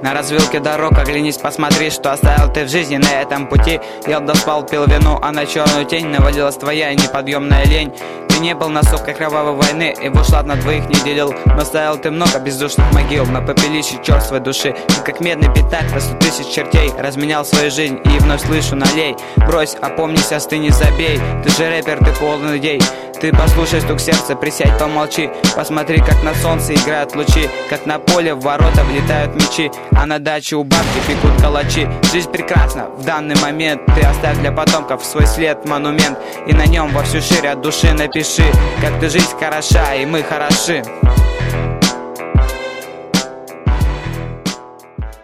На развилке дорог оглянись, посмотри, что оставил ты в жизни на этом пути. Ел да спал, пил вино, а на черную тень навалилась твоя неподъемная лень. Ты не был на сопках кровавой войны, и бушлат на двоих не делил, но ставил ты много бездушных могил на попелище черствой души. Ты как медный пятак на 100 000 чертей разменял свою жизнь, и вновь слышу: налей, брось, опомнись, остынь, забей. Ты же рэпер, ты полный идей. Ты послушай стук сердца, присядь, помолчи. Посмотри, как на солнце играют лучи, как на поле в ворота влетают мячи, а на даче у бабки пекут калачи. Жизнь прекрасна в данный момент. Ты оставь для потомков свой след, монумент, и на нем во всю ширь от души напиши, как ты жизнь хороша, и мы хороши.